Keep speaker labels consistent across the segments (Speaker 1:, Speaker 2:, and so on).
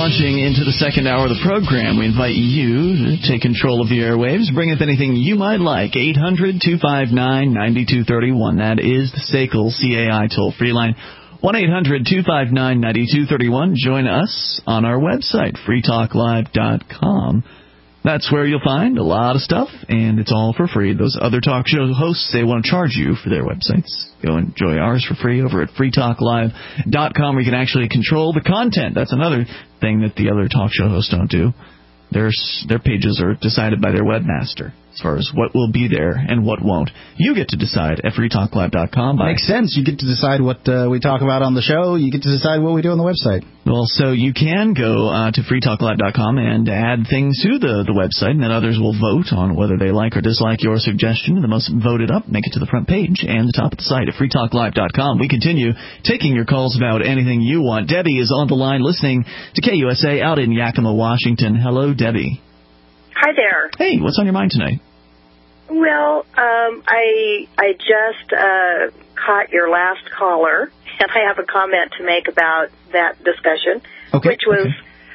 Speaker 1: launching into the second hour of the program. We invite you to take control of the airwaves. Bring up anything you might like. 800-259-9231. That is the SACL CAI toll-free line. 1-800-259-9231. Join us on our website, freetalklive.com. That's where you'll find a lot of stuff, and it's all for free. Those other talk show hosts, they want to charge you for their websites. Go enjoy ours for free over at freetalklive.com, where you can actually control the content. That's another thing that the other talk show hosts don't do. Their pages are decided by their webmaster as far as what will be there and what won't. You get to decide at freetalklive.com.
Speaker 2: Makes sense. You get to decide what we talk about on the show. You get to decide what we do on the website.
Speaker 1: Well, so you can go to freetalklive.com and add things to the website, and then others will vote on whether they like or dislike your suggestion. The most voted up make it to the front page and the top of the site at freetalklive.com. We continue taking your calls about anything you want. Debbie is on the line listening to KUSA out in Yakima, Washington. Hello, Debbie.
Speaker 3: Hi there.
Speaker 1: Hey, what's on your mind tonight?
Speaker 3: Well, I just caught your last caller, and I have a comment to make about that discussion, which was,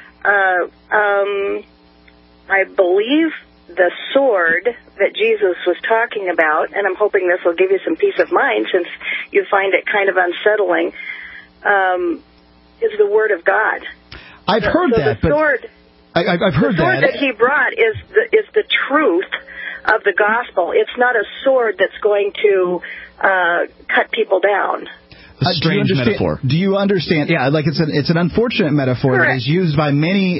Speaker 3: I believe, the sword that Jesus was talking about, and I'm hoping this will give you some peace of mind since you find it kind of unsettling, is the Word of God.
Speaker 2: I've heard that, but I've heard that.
Speaker 3: The sword that he brought is the truth of the gospel. It's not a sword that's going to cut people down.
Speaker 1: A strange metaphor.
Speaker 2: Do you understand? Yeah, like it's an unfortunate metaphor that is used by many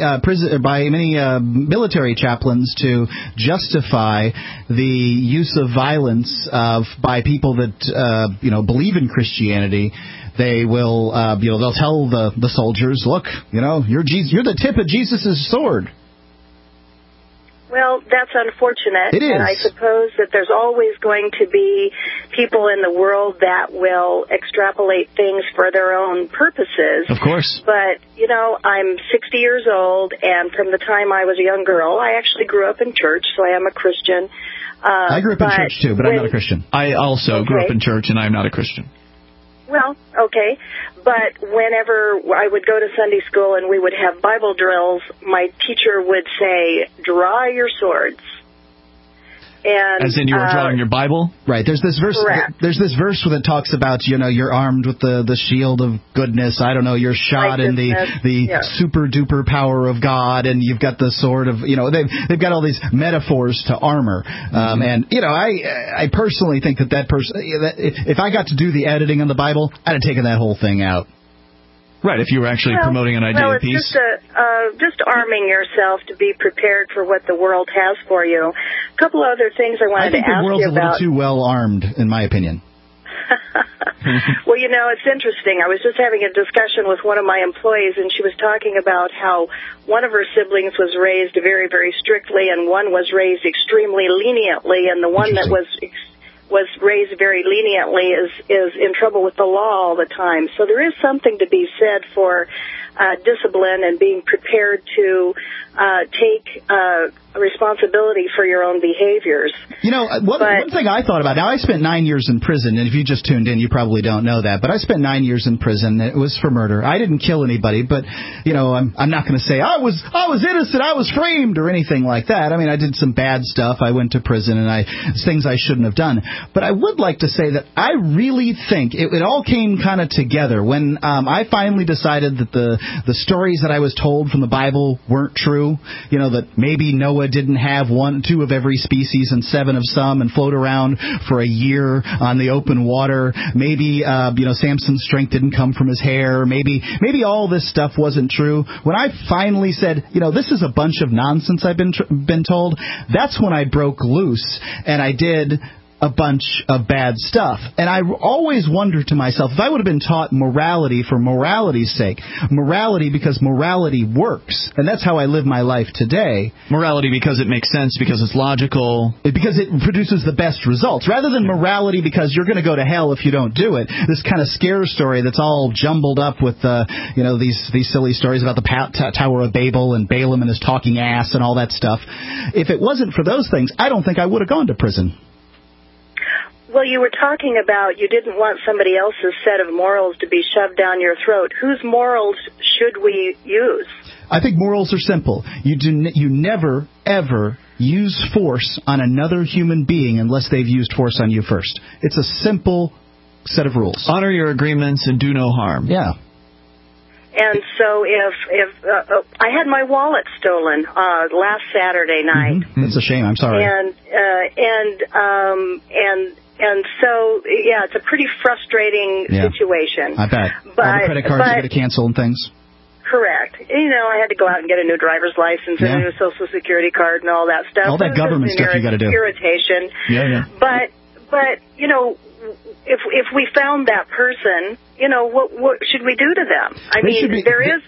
Speaker 2: military chaplains to justify the use of violence by people that believe in Christianity. They will they'll tell the soldiers, look, you're the tip of Jesus' sword.
Speaker 3: Well, that's unfortunate.
Speaker 2: It is.
Speaker 3: And I suppose that there's always going to be people in the world that will extrapolate things for their own purposes.
Speaker 1: Of course.
Speaker 3: But, I'm 60 years old, and from the time I was a young girl, I actually grew up in church, so I am a Christian.
Speaker 2: I grew up in church, too, but I'm not a Christian.
Speaker 1: I also grew up in church, and I'm not a Christian.
Speaker 3: Well, okay, but whenever I would go to Sunday school and we would have Bible drills, my teacher would say, draw your swords. And,
Speaker 1: as in you were drawing your Bible?
Speaker 2: Right. There's this verse.
Speaker 3: Correct.
Speaker 2: There's this verse that talks about, you're armed with the shield of goodness. I don't know. You're shot in the super duper power of God, and you've got the sword of. They've got all these metaphors to armor. And I personally think that person. If I got to do the editing on the Bible, I'd have taken that whole thing out.
Speaker 1: Right, if you were actually promoting an idea of peace.
Speaker 3: Just arming yourself to be prepared for what the world has for you. A couple other things I wanted to ask you about.
Speaker 2: I think the world's a little too well armed, in my opinion.
Speaker 3: Well, it's interesting. I was just having a discussion with one of my employees, and she was talking about how one of her siblings was raised very, very strictly, and one was raised extremely leniently, and the one that was raised very leniently is in trouble with the law all the time. So there is something to be said for discipline and being prepared to take responsibility for your own behaviors.
Speaker 2: One thing I thought about, now I spent 9 years in prison, and if you just tuned in, you probably don't know that, but I spent 9 years in prison. It was for murder. I didn't kill anybody, but, I'm not going to say I was innocent, I was framed, or anything like that. I mean, I did some bad stuff. I went to prison, and things I shouldn't have done. But I would like to say that I really think it all came kind of together when I finally decided that the stories that I was told from the Bible weren't true. That maybe Noah didn't have 1, 2 of every species and 7 of some and float around for a year on the open water. Maybe, Samson's strength didn't come from his hair. Maybe all this stuff wasn't true. When I finally said, this is a bunch of nonsense I've been told, that's when I broke loose and I did a bunch of bad stuff. And I always wonder to myself, if I would have been taught morality for morality's sake, morality because morality works, and that's how I live my life today.
Speaker 1: Morality because it makes sense, because it's logical.
Speaker 2: Because it produces the best results, rather than morality because you're going to go to hell if you don't do it. This kind of scare story that's all jumbled up with, these silly stories about the Tower of Babel and Balaam and his talking ass and all that stuff. If it wasn't for those things, I don't think I would have gone to prison.
Speaker 3: Well, you were talking about you didn't want somebody else's set of morals to be shoved down your throat. Whose morals should we use?
Speaker 2: I think morals are simple. You never, ever use force on another human being unless they've used force on you first. It's a simple set of rules.
Speaker 1: Honor your agreements and do no harm.
Speaker 2: Yeah.
Speaker 3: And so if I had my wallet stolen last Saturday night.
Speaker 2: Mm-hmm. That's a shame. I'm sorry.
Speaker 3: And so, yeah, it's a pretty frustrating situation.
Speaker 2: I bet. All the credit cards are going to cancel and things.
Speaker 3: Correct. You know, I had to go out and get a new driver's license and a new Social Security card and all that stuff.
Speaker 2: All that government stuff you got to do.
Speaker 3: Irritation.
Speaker 2: Yeah.
Speaker 3: But you know, if we found that person, you know, what should we do to them? I mean, there is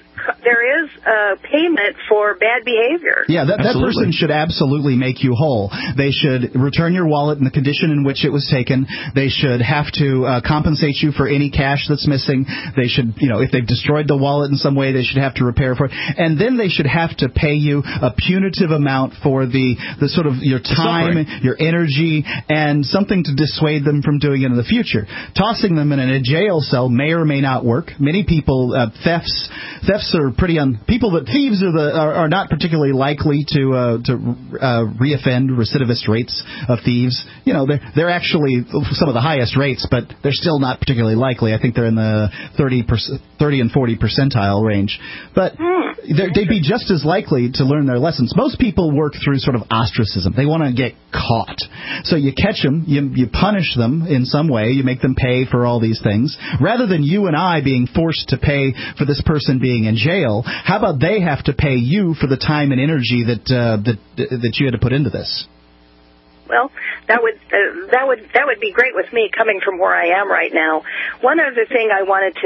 Speaker 3: payment for bad behavior.
Speaker 2: Yeah, that person should absolutely make you whole. They should return your wallet in the condition in which it was taken. They should have to compensate you for any cash that's missing. They should, you know, if they've destroyed the wallet in some way, they should have to repair for it. And then they should have to pay you a punitive amount for the sort of your time, your energy, and something to dissuade them from doing it in the future. Tossing them in a jail cell may or may not work. Many people, thefts are pretty thieves are not particularly likely to reoffend. Recidivist rates of thieves, you know, they're actually some of the highest rates, but they're still not particularly likely. I think they're in the 30 and 40 percentile range. But they'd be just as likely to learn their lessons. Most people work through sort of ostracism. They want to get caught. So you catch them, you punish them in some way, you make them pay for all these things. Rather than you and I being forced to pay for this person being in jail, how about they have to pay you for the time and energy that you had to put into this?
Speaker 3: Well, that would be great with me coming from where I am right now. One other thing I wanted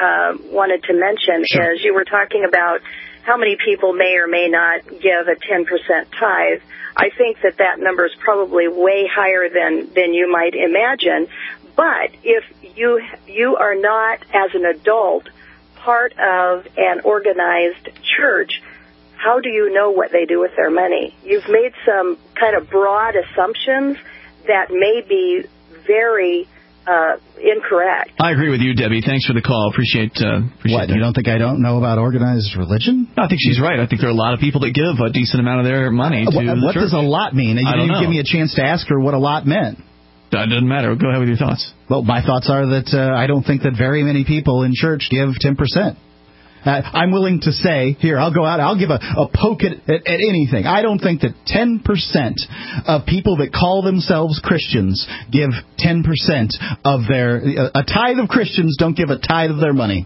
Speaker 3: to mention is you were talking about how many people may or may not give a 10% tithe. I think that number is probably way higher than you might imagine. But if you are not, as an adult, part of an organized church, how do you know what they do with their money? You've made some kind of broad assumptions that may be very incorrect.
Speaker 1: I agree with you, Debbie. Thanks for the call. Appreciate
Speaker 2: what,
Speaker 1: that.
Speaker 2: You don't think I don't know about organized religion?
Speaker 1: No, I think she's right. I think there are a lot of people that give a decent amount of their money to the
Speaker 2: What
Speaker 1: church.
Speaker 2: does a lot mean? You didn't even give me a chance to ask her what a lot meant.
Speaker 1: That doesn't matter. Go ahead with your thoughts.
Speaker 2: Well, my thoughts are that I don't think that very many people in church give 10%. I'm willing to say, here, I'll go out, I'll give a poke at anything. I don't think that 10% of people that call themselves Christians give 10% of a tithe of Christians don't give a tithe of their money.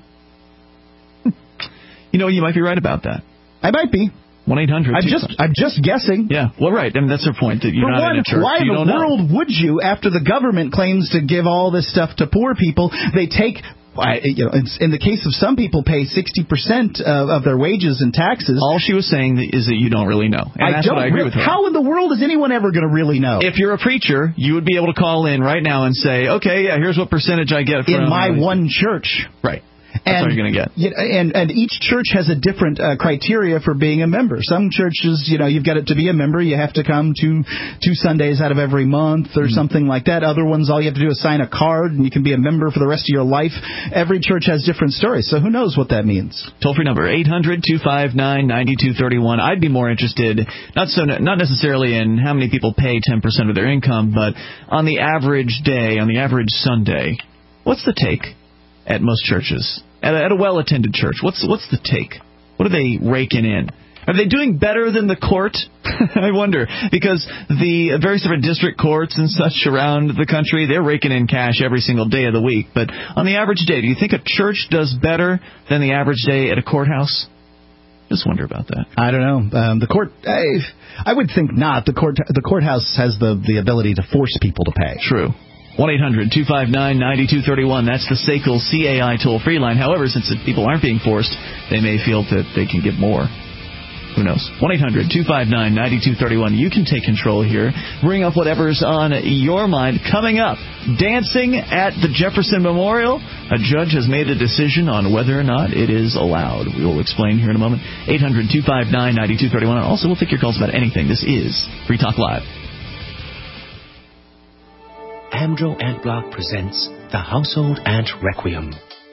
Speaker 1: You know, you might be right about that.
Speaker 2: I might be.
Speaker 1: 1-800.
Speaker 2: I'm just guessing.
Speaker 1: Yeah, well, right. I mean, that's her point, that you're not in a church.
Speaker 2: Why in the world would you, after the government claims to give all this stuff to poor people, they take... in the case of some people, pay 60% of their wages in taxes.
Speaker 1: All she was saying is that you don't really know. And that's what I agree with her.
Speaker 2: How in the world is anyone ever going to really know?
Speaker 1: If you're a preacher, you would be able to call in right now and say, okay, yeah, here's what percentage I get from...
Speaker 2: In my one church.
Speaker 1: Right. That's what you're going to get.
Speaker 2: And each church has a different criteria for being a member. Some churches, you've got to be a member, you have to come two Sundays out of every month or something like that. Other ones, all you have to do is sign a card and you can be a member for the rest of your life. Every church has different stories, so who knows what that means.
Speaker 1: Toll-free number, 800-259-9231. I'd be more interested, not necessarily in how many people pay 10% of their income, but on the average day, on the average Sunday, what's the take at most churches? At a well-attended church, what's the take? What are they raking in? Are they doing better than the court? I wonder, because the various different district courts and such around the country, they're raking in cash every single day of the week. But on the average day, do you think a church does better than the average day at a courthouse? Just wonder about that.
Speaker 2: I don't know. The court, I would think not. The courthouse has the ability to force people to pay.
Speaker 1: True. 1-800-259-9231. That's the SACL CAI toll-free line. However, since people aren't being forced, they may feel that they can give more. Who knows? 1-800-259-9231. You can take control here. Bring up whatever's on your mind. Coming up, dancing at the Jefferson Memorial. A judge has made a decision on whether or not it is allowed. We will explain here in a moment. 800-259-9231. And also, we'll take your calls about anything. This is Free Talk Live.
Speaker 4: Amdro Ant Block presents the Household Ant Requiem.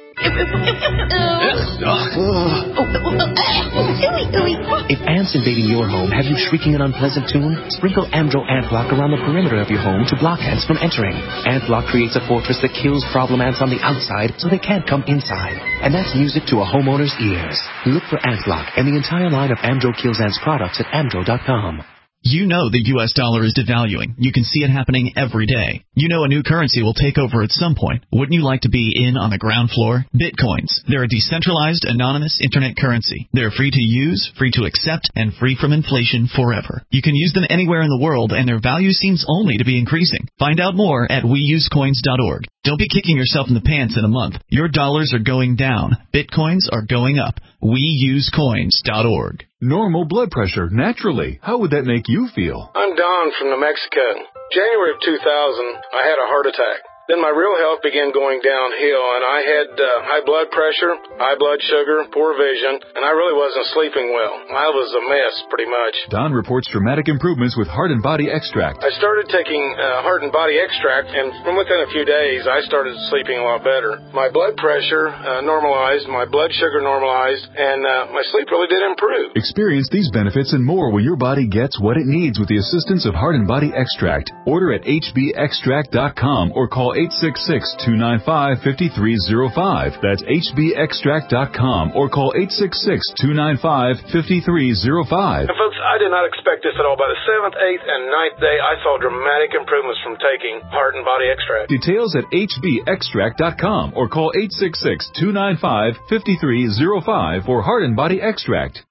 Speaker 4: If ants invading your home have you shrieking an unpleasant tune, sprinkle Amdro Ant Block around the perimeter of your home to block ants from entering. Ant Block creates a fortress that kills problem ants on the outside so they can't come inside. And that's music to a homeowner's ears. Look for Ant Block and the entire line of Amdro Kills Ants products at Amdro.com.
Speaker 1: You know the U.S. dollar is devaluing. You can see it happening every day. You know a new currency will take over at some point. Wouldn't you like to be in on the ground floor? Bitcoins. They're a decentralized, anonymous internet currency. They're free to use, free to accept, and free from inflation forever. You can use them anywhere in the world, and their value seems only to be increasing. Find out more at weusecoins.org. Don't be kicking yourself in the pants in a month. Your dollars are going down. Bitcoins are going up. weusecoins.org.
Speaker 5: Normal blood pressure, naturally. How would that make you feel?
Speaker 6: I'm Don from New Mexico. January of 2000, I had a heart attack. Then my real health began going downhill, and I had high blood pressure, high blood sugar, poor vision, and I really wasn't sleeping well. I was a mess, pretty much.
Speaker 5: Don reports dramatic improvements with Heart and Body Extract.
Speaker 6: I started taking Heart and Body Extract, and from within a few days, I started sleeping a lot better. My blood pressure normalized, my blood sugar normalized, and my sleep really did improve.
Speaker 5: Experience these benefits and more when your body gets what it needs with the assistance of Heart and Body Extract. Order at hbextract.com or call 866-295-5305. That's hbextract.com or call 866-295-5305.
Speaker 6: And folks, I did not expect this at all. By the 7th, 8th, and 9th day, I saw dramatic improvements from taking Heart and Body Extract.
Speaker 5: Details at hbextract.com or call 866-295-5305 for Heart and Body Extract.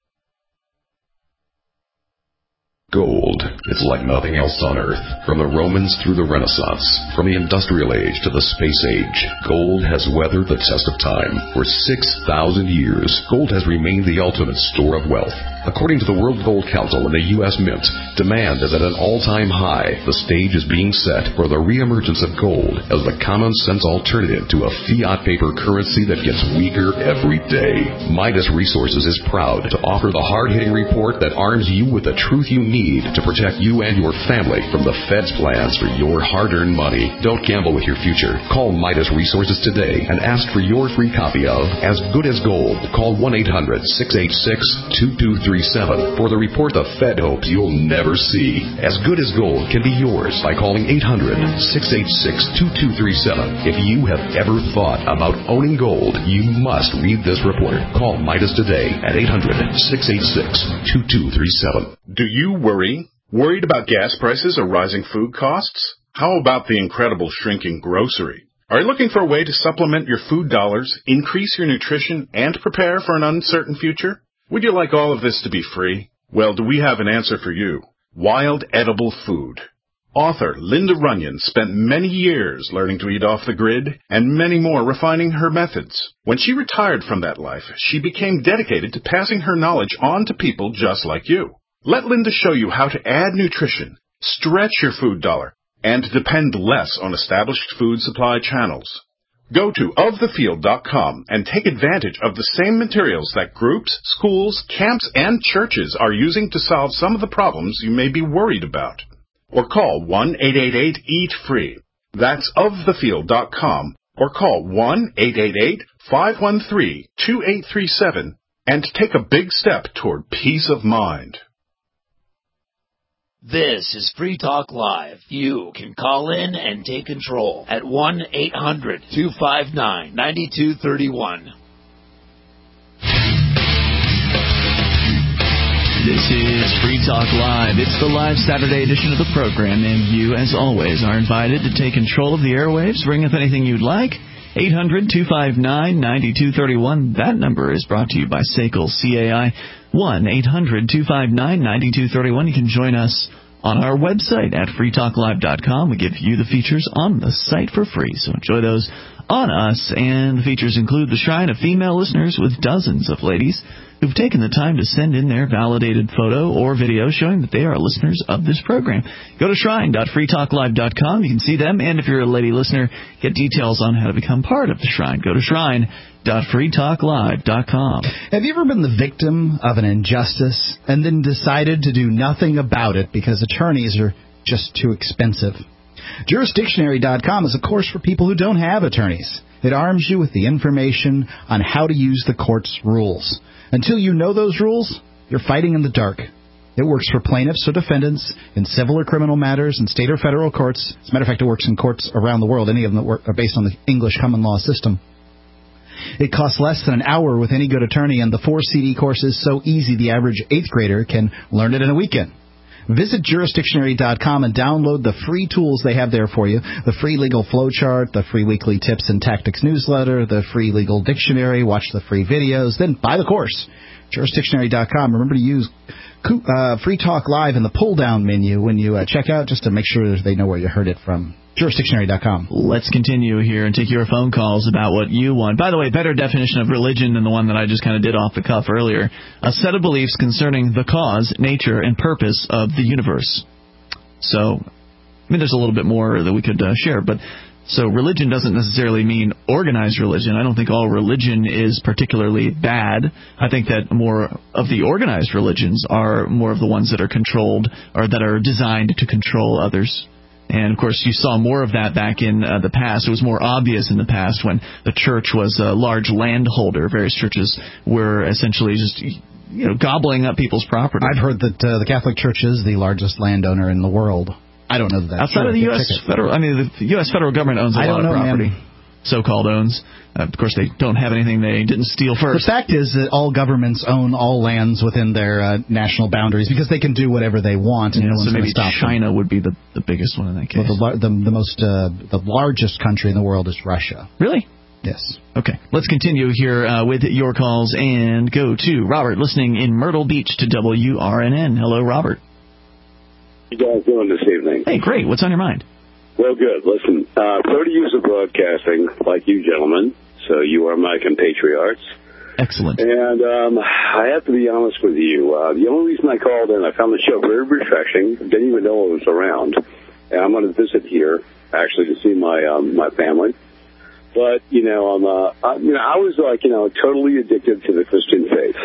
Speaker 7: Gold. It's like nothing else on Earth. From the Romans through the Renaissance, from the Industrial Age to the Space Age, gold has weathered the test of time. For 6,000 years, gold has remained the ultimate store of wealth. According to the World Gold Council and the U.S. Mint, demand is at an all-time high. The stage is being set for the reemergence of gold as the common-sense alternative to a fiat paper currency that gets weaker every day. Midas Resources is proud to offer the hard-hitting report that arms you with the truth you need to protect you and your family from the Fed's plans for your hard-earned money. Don't gamble with your future. Call Midas Resources today and ask for your free copy of As Good as Gold. Call 1-800-686-2237 for the report the Fed hopes you'll never see. As Good as Gold can be yours by calling 800-686-2237. If you have ever thought about owning gold, you must read this report. Call Midas today at 800-686-2237.
Speaker 8: Do you worried about gas prices or rising food costs? How about the incredible shrinking grocery? Are you looking for a way to supplement your food dollars, increase your nutrition, and prepare for an uncertain future? Would you like all of this to be free? Well, do we have an answer for you? Wild Edible Food. Author Linda Runyon spent many years learning to eat off the grid and many more refining her methods. When she retired from that life, she became dedicated to passing her knowledge on to people just like you. Let Linda show you how to add nutrition, stretch your food dollar, and depend less on established food supply channels. Go to ofthefield.com and take advantage of the same materials that groups, schools, camps, and churches are using to solve some of the problems you may be worried about. Or call 1-888-EAT-FREE. That's ofthefield.com or call 1-888-513-2837 and take a big step toward peace of mind.
Speaker 9: This is Free Talk Live. You can call in and take control at 1-800-259-9231.
Speaker 1: This is Free Talk Live. It's the live Saturday edition of the program, and you, as always, are invited to take control of the airwaves. Bring up anything you'd like. 800-259-9231. That number is brought to you by SACL CAI. 1-800-259-9231. You can join us on our website at freetalklive.com. We give you the features on the site for free, so enjoy those on us. And the features include the Shrine of female listeners with dozens of ladies who've taken the time to send in their validated photo or video showing that they are listeners of this program. Go to shrine.freetalklive.com. You can see them, and if you're a lady listener, get details on how to become part of the Shrine. Go to shrine.freetalklive.com.
Speaker 2: Have you ever been the victim of an injustice and then decided to do nothing about it because attorneys are just too expensive? Jurisdictionary.com is a course for people who don't have attorneys. It arms you with the information on how to use the court's rules. Until you know those rules, you're fighting in the dark. It works for plaintiffs or defendants in civil or criminal matters in state or federal courts. As a matter of fact, it works in courts around the world, any of them that are based on the English common law system. It costs less than an hour with any good attorney, and the 4-CD course is so easy the average 8th grader can learn it in a weekend. Visit Jurisdictionary.com and download the free tools they have there for you. The free legal flowchart, the free weekly tips and tactics newsletter, the free legal dictionary, watch the free videos, then buy the course. Jurisdictionary.com. Remember to use Free Talk Live in the pull-down menu when you check out, just to make sure they know where you heard it from. Jurisdictionary.com.
Speaker 1: Let's continue here and take your phone calls about what you want. By the way, better definition of religion than the one that I just kind of did off the cuff earlier. A set of beliefs concerning the cause, nature, and purpose of the universe. So, I mean, there's a little bit more that we could share, but so religion doesn't necessarily mean organized religion. I don't think all religion is particularly bad. I think that more of the organized religions are more of the ones that are controlled or that are designed to control others. And, of course, you saw more of that back in the past. It was more obvious in the past when the church was a large landholder. Various churches were essentially just, gobbling up people's property.
Speaker 2: I've heard that the Catholic Church is the largest landowner in the world. I don't know that that's
Speaker 1: outside of the U.S. federal. I mean, the U.S. federal government owns a lot of property. So-called owns. Of course, they don't have anything they didn't steal first.
Speaker 2: The fact is that all governments own all lands within their national boundaries because they can do whatever they want, and no one's going to stop them.
Speaker 1: So maybe China would be the biggest one in that case.
Speaker 2: Well, the largest country in the world is Russia.
Speaker 1: Really?
Speaker 2: Yes.
Speaker 1: Okay. Let's continue here with your calls and go to Robert, listening in Myrtle Beach to WRNN. Hello, Robert.
Speaker 10: How you guys doing this evening?
Speaker 1: Hey, great. What's on your mind?
Speaker 10: Well, good. Listen, 30 years of broadcasting, like you gentlemen, so you are my compatriots.
Speaker 1: Excellent.
Speaker 10: And I have to be honest with you. The only reason I called in, I found the show very refreshing. Didn't even know it was around. And I'm going to visit here, actually, to see my family. But, I was totally addicted to the Christian faith.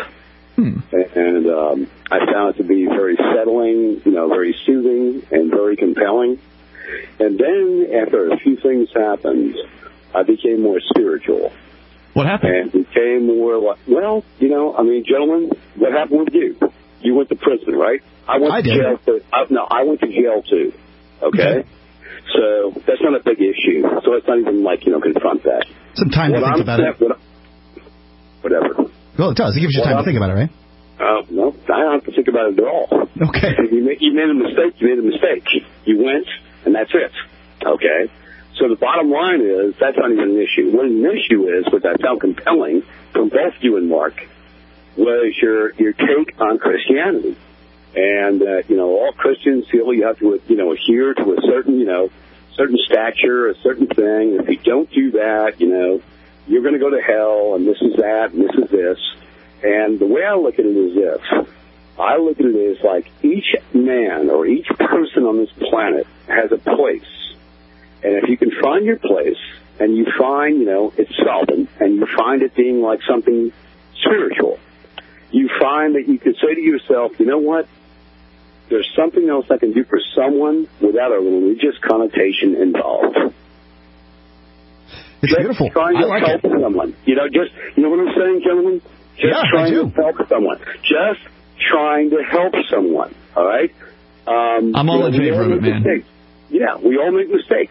Speaker 10: And I found it to be very settling, very soothing and very compelling. And then, after a few things happened, I became more spiritual.
Speaker 1: What happened?
Speaker 10: And became more like, gentlemen, what happened with you? You went to prison, right? I went to jail too. Okay? So that's not a big issue. So let's not even confront that.
Speaker 2: Some time to think about it.
Speaker 10: Whatever.
Speaker 2: Well, it does. It gives you time to think about it, right?
Speaker 10: No, I don't have to think about it at all.
Speaker 2: Okay.
Speaker 10: You made a mistake. You made a mistake. You went, and that's it. Okay? So the bottom line is that's not even an issue. What an issue is, which I found compelling from both you and Mark, was your take on Christianity. And, all Christians feel you have to, adhere to a certain stature, a certain thing. If you don't do that, you're going to go to hell, and this is that, and this is this. And the way I look at it is this. I look at it as like each man or each person on this planet has a place. And if you can find your place, and you find, it's solvent, and you find it being like something spiritual, you find that you can say to yourself, you know what? There's something else I can do for someone without a religious connotation involved.
Speaker 2: It's beautiful.
Speaker 10: Trying to help someone. You know what I'm saying, gentlemen? Trying to help someone. Just trying to help someone. All right?
Speaker 1: I'm all in favor of it, man.
Speaker 10: Mistakes. Yeah, we all make mistakes.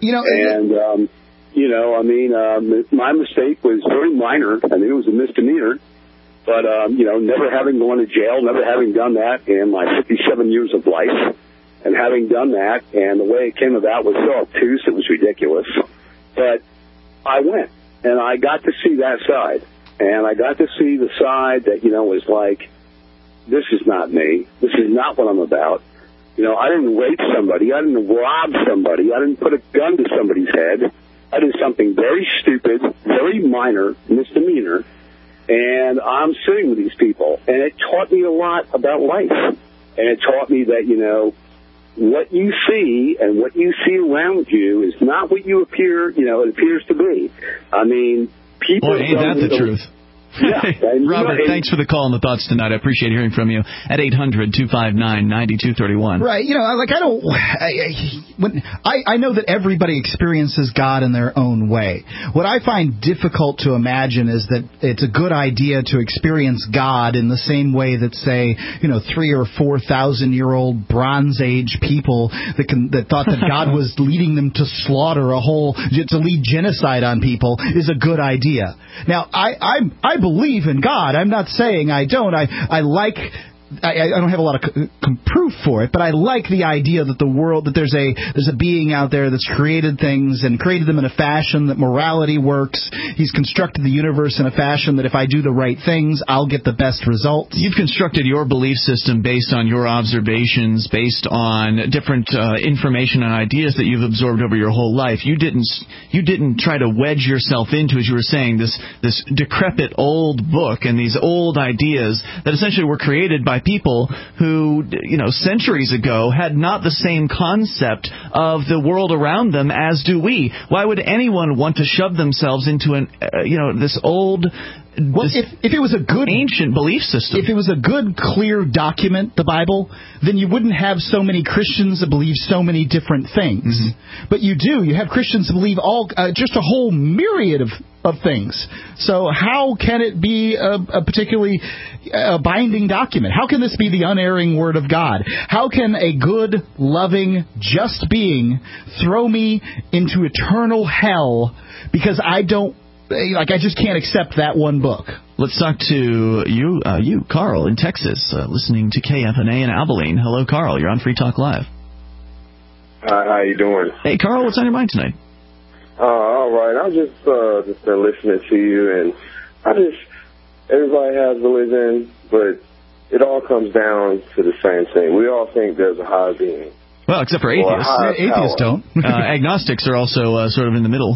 Speaker 10: My mistake was very minor. I mean, it was a misdemeanor. But, never having gone to jail, never having done that in my 57 years of life, and having done that, and the way it came about was so obtuse, it was ridiculous. But I went, and I got to see that side. And I got to see the side that, was like, this is not me. This is not what I'm about. I didn't rape somebody. I didn't rob somebody. I didn't put a gun to somebody's head. I did something very stupid, very minor, misdemeanor. And I'm sitting with these people. And it taught me a lot about life. And it taught me that, what you see and what you see around you is not what you appear, it appears to be. I mean, people...
Speaker 1: Boy, ain't that the truth. Robert, thanks for the call and the thoughts tonight. I appreciate hearing from you at 800-259-9231.
Speaker 2: Right. I know that everybody experiences God in their own way. What I find difficult to imagine is that it's a good idea to experience God in the same way that, say, 3,000 or 4,000-year-old Bronze Age people that thought that God was leading them to slaughter to lead genocide on people is a good idea. Now, I believe in God. I'm not saying I don't. I don't have a lot of proof for it, but I like the idea that there's a being out there that's created things and created them in a fashion that morality works. He's constructed the universe in a fashion that if I do the right things, I'll get the best results.
Speaker 1: You've constructed your belief system based on your observations, based on different information and ideas that you've absorbed over your whole life. You didn't try to wedge yourself into, as you were saying, this decrepit old book and these old ideas that essentially were created by people who, centuries ago had not the same concept of the world around them as do we. Why would anyone want to shove themselves into this old... if it was a good ancient belief system,
Speaker 2: if it was a good, clear document, the Bible, then you wouldn't have so many Christians that believe so many different things. Mm-hmm. But you do. You have Christians that believe just a whole myriad of things. So how can it be a particularly binding document? How can this be the unerring Word of God? How can a good, loving, just being throw me into eternal hell because I just can't accept that one book?
Speaker 1: Let's talk to you, Carl, in Texas, listening to KFNA in Abilene. Hello, Carl. You're on Free Talk Live.
Speaker 11: Hi, how you doing?
Speaker 1: Hey, Carl, what's on your mind tonight?
Speaker 11: All right. I'm just been listening to you, and everybody has religion, but it all comes down to the same thing. We all think there's a higher being.
Speaker 1: Well, except for atheists.
Speaker 2: Atheists don't.
Speaker 1: Agnostics are also sort of in the middle.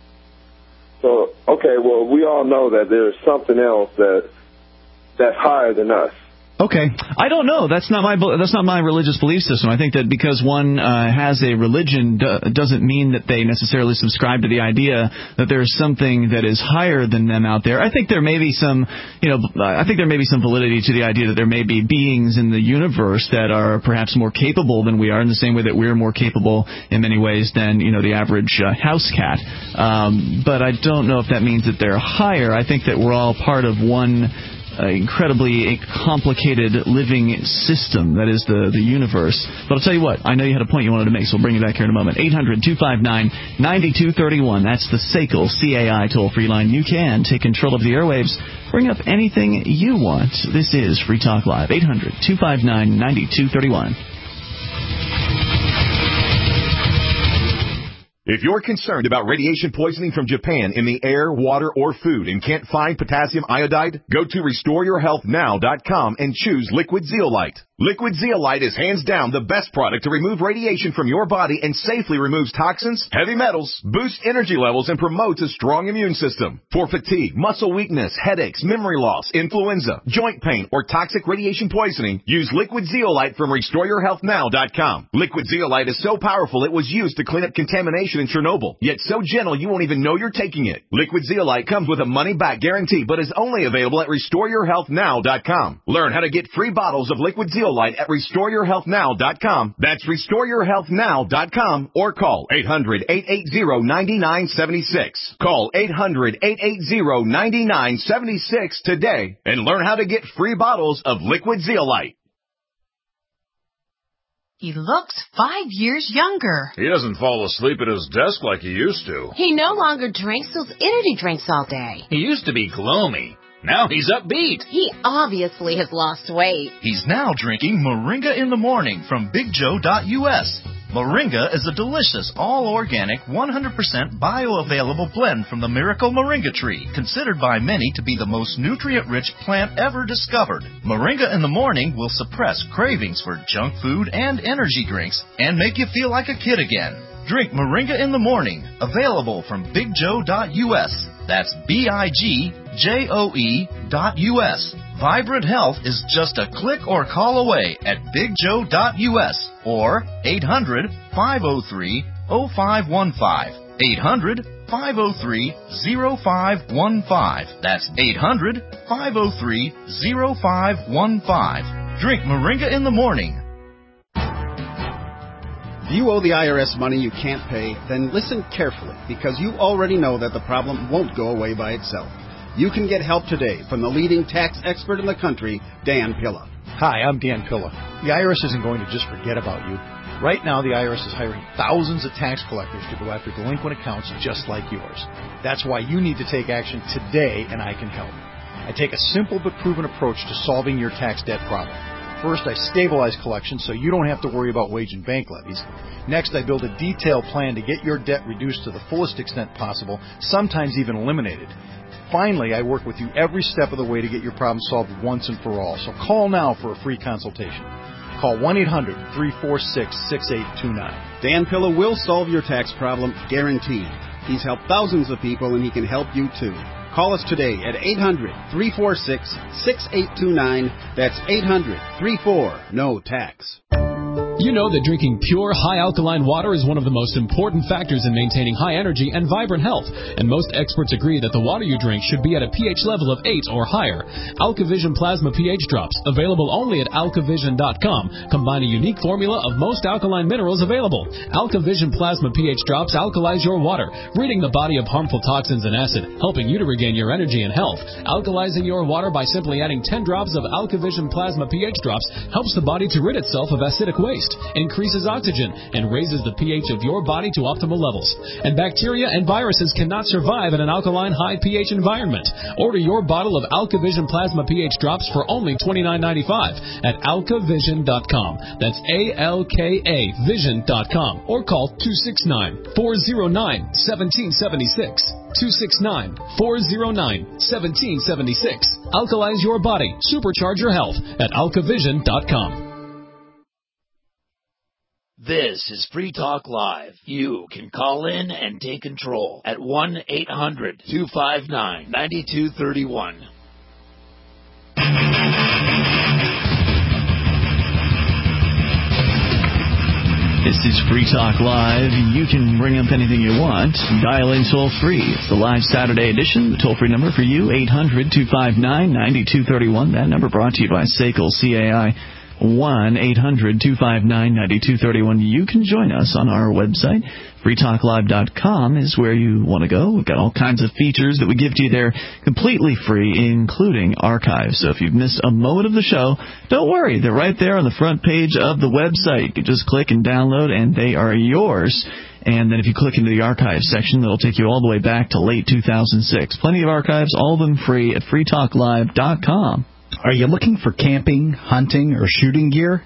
Speaker 11: So, okay, well, we all know that there's something else that's higher than us.
Speaker 2: Okay.
Speaker 1: I don't know. That's not my religious belief system. I think that because one has a religion doesn't mean that they necessarily subscribe to the idea that there's something that is higher than them out there. I think there may be some, validity to the idea that there may be beings in the universe that are perhaps more capable than we are, in the same way that we're more capable in many ways than, the average house cat. But I don't know if that means that they're higher. I think that we're all part of one incredibly complicated living system that is the universe. But I'll tell you what, I know you had a point you wanted to make, so we'll bring you back here in a moment. 800-259-9231. That's the SACL CAI toll-free line. You can take control of the airwaves. Bring up anything you want. This is Free Talk Live. 800-259-9231.
Speaker 12: If you're concerned about radiation poisoning from Japan in the air, water, or food and can't find potassium iodide, go to RestoreYourHealthNow.com and choose Liquid Zeolite. Liquid Zeolite is hands down the best product to remove radiation from your body and safely removes toxins, heavy metals, boosts energy levels, and promotes a strong immune system. For fatigue, muscle weakness, headaches, memory loss, influenza, joint pain, or toxic radiation poisoning, use Liquid Zeolite from RestoreYourHealthNow.com. Liquid Zeolite is so powerful it was used to clean up contamination in Chernobyl, yet so gentle you won't even know you're taking it. Liquid Zeolite comes with a money-back guarantee, but is only available at RestoreYourHealthNow.com. Learn how to get free bottles of Liquid Zeolite at RestoreYourHealthNow.com. That's RestoreYourHealthNow.com, or call 800-880-9976. Call 800-880-9976 today and learn how to get free bottles of Liquid Zeolite.
Speaker 13: He looks 5 years younger.
Speaker 14: He doesn't fall asleep at his desk like he used to.
Speaker 13: He no longer drinks those energy drinks all day.
Speaker 9: He used to be gloomy. Now he's upbeat.
Speaker 13: He obviously has lost weight.
Speaker 15: He's now drinking Moringa in the Morning from BigJoe.us. Moringa is a delicious, all-organic, 100% bioavailable blend from the miracle moringa tree, considered by many to be the most nutrient-rich plant ever discovered. Moringa in the Morning will suppress cravings for junk food and energy drinks and make you feel like a kid again. Drink Moringa in the Morning, available from BigJoe.us. That's BIGJOE.us. Vibrant Health is just a click or call away at BigJoe.us or 800-503-0515. 800-503-0515. 800-503-0515. That's 800-503-0515. Drink Moringa in the morning.
Speaker 16: If you owe the IRS money you can't pay, then listen carefully, because you already know that the problem won't go away by itself. You can get help today from the leading tax expert in the country, Dan Pilla.
Speaker 17: Hi, I'm Dan Pilla. The IRS isn't going to just forget about you. Right now, the IRS is hiring thousands of tax collectors to go after delinquent accounts just like yours. That's why you need to take action today, and I can help. I take a simple but proven approach to solving your tax debt problem. First, I stabilize collections so you don't have to worry about wage and bank levies. Next, I build a detailed plan to get your debt reduced to the fullest extent possible, sometimes even eliminated. Finally, I work with you every step of the way to get your problem solved once and for all. So call now for a free consultation. Call 1-800-346-6829.
Speaker 16: Dan Pilla will solve your tax problem, guaranteed. He's helped thousands of people, and he can help you too. Call us today at 800-346-6829. That's 800-34-NO-TAX.
Speaker 18: You know that drinking pure, high-alkaline water is one of the most important factors in maintaining high energy and vibrant health, and most experts agree that the water you drink should be at a pH level of 8 or higher. AlkaVision Plasma pH Drops, available only at alkavision.com, combine a unique formula of most alkaline minerals available. AlkaVision Plasma pH Drops alkalize your water, ridding the body of harmful toxins and acid, helping you to regain your energy and health. Alkalizing your water by simply adding 10 drops of AlkaVision Plasma pH Drops helps the body to rid itself of acidic waste, increases oxygen, and raises the pH of your body to optimal levels. And bacteria and viruses cannot survive in an alkaline high pH environment. Order your bottle of AlkaVision Plasma pH Drops for only $29.95 at alkavision.com. That's ALKA Vision.com, or call 269-409-1776. 269-409-1776. Alkalize your body. Supercharge your health at alkavision.com.
Speaker 9: This is Free Talk Live. You can call in and take control at 1-800-259-9231.
Speaker 1: This is Free Talk Live. You can bring up anything you want. Dial in toll-free. It's the live Saturday edition. The toll-free number for you, 800-259-9231. That number brought to you by SACL CAI. 1-800-259-9231. You can join us on our website. freetalklive.com is where you want to go. We've got all kinds of features that we give to you there completely free, including archives. So if you've missed a moment of the show, don't worry. They're right there on the front page of the website. You can just click and download, and they are yours. And then if you click into the archives section, it'll take you all the way back to late 2006. Plenty of archives, all of them free at freetalklive.com.
Speaker 2: Are you looking for camping, hunting, or shooting gear?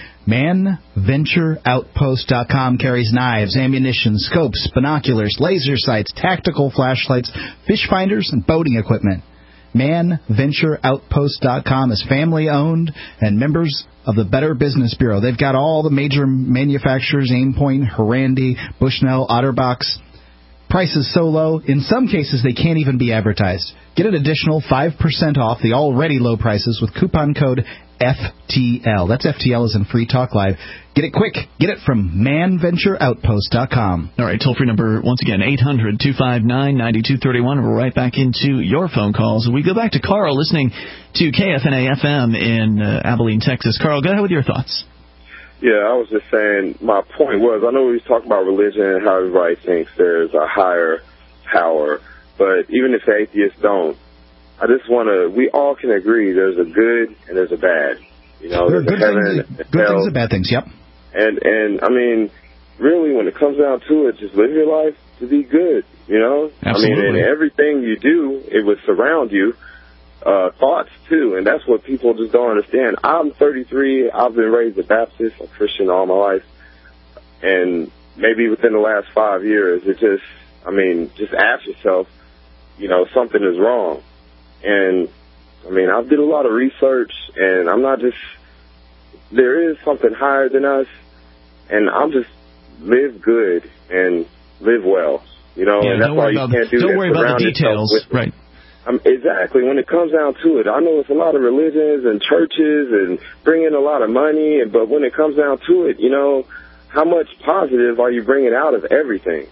Speaker 2: ManVentureOutpost.com carries knives, ammunition, scopes, binoculars, laser sights, tactical flashlights, fish finders, and boating equipment. ManVentureOutpost.com is family-owned and members of the Better Business Bureau. They've got all the major manufacturers, Aimpoint, Harandi, Bushnell, Otterbox. Prices so low, in some cases they can't even be advertised. Get an additional 5% off the already low prices with coupon code FTL. That's FTL as in Free Talk Live. Get it quick. Get it from ManVentureOutpost.com.
Speaker 1: All right, toll-free number, once again, 800-259-9231. We're right back into your phone calls. We go back to Carl listening to KFNA-FM in Abilene, Texas. Carl, go ahead with your thoughts.
Speaker 11: Yeah, I was just saying, my point was, I know we was talking about religion and how everybody thinks there's a higher power, but even if atheists don't, I just want to, we all can agree there's a good and there's a bad. You know,
Speaker 2: there are good things and bad things, yep.
Speaker 11: And I mean, really, when it comes down to it, just live your life to be good, you know?
Speaker 1: Absolutely.
Speaker 11: I mean, and everything you do, it would surround you. Thoughts, too, and that's what people just don't understand. I'm 33. I've been raised a Baptist, a Christian all my life, and maybe within the last 5 years, it just, I mean, just ask yourself, you know, something is wrong. And, I mean, I did a lot of research, and I'm not just, there is something higher than us, and I'm just live good and live well, you know, and that's why you can't do that.
Speaker 1: Don't worry about the details, right.
Speaker 11: Exactly. When it comes down to it, I know it's a lot of religions and churches and bringing a lot of money, but when it comes down to it, you know, how much positive are you bringing out of everything?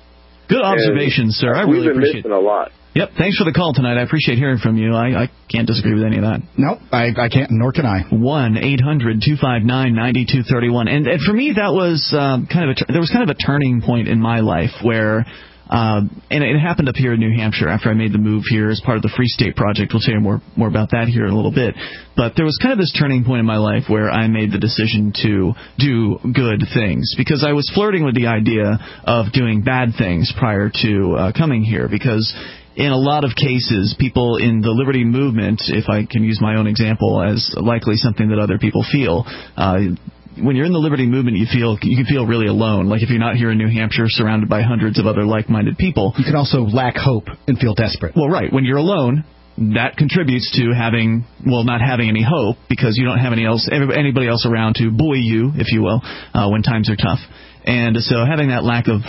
Speaker 1: Good observation, sir. I really appreciate it.
Speaker 11: We've been missing a lot.
Speaker 1: Yep, thanks for the call tonight. I appreciate hearing from you. I can't disagree with any of that.
Speaker 2: Nope, I can't, nor can I.
Speaker 1: 1-800-259-9231. And for me, that was there was kind of a turning point in my life where, and it happened up here in New Hampshire after I made the move here as part of the Free State Project. We'll tell you more about that here in a little bit. But there was kind of this turning point in my life where I made the decision to do good things, because I was flirting with the idea of doing bad things prior to coming here, because in a lot of cases, people in the liberty movement, if I can use my own example as likely something that other people feel, when you're in the liberty movement, you can feel really alone. Like if you're not here in New Hampshire surrounded by hundreds of other like-minded people.
Speaker 2: You can also lack hope and feel desperate.
Speaker 1: Well, right. When you're alone, that contributes to not having any hope, because you don't have anybody else around to buoy you, if you will, when times are tough. And so having that lack of